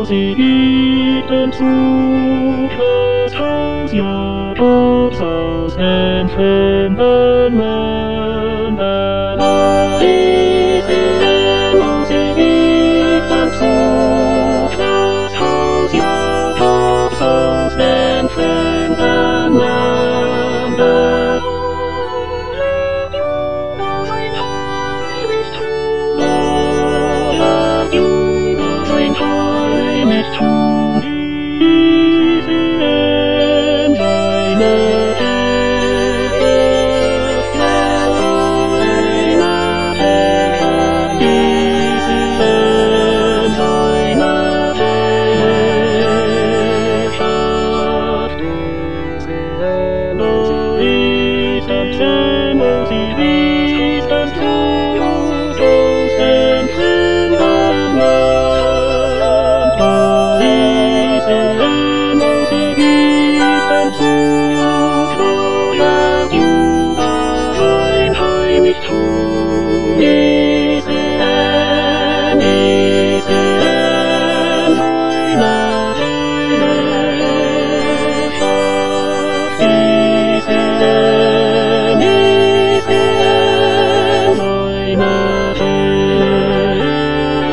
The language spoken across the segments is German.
sie bieten zu, das Haus Jakobs aus entfernten Ländern. Israel, wo sie bieten zu, das Haus Jakobs aus entfernten Ländern.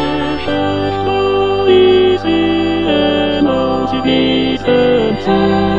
Easy and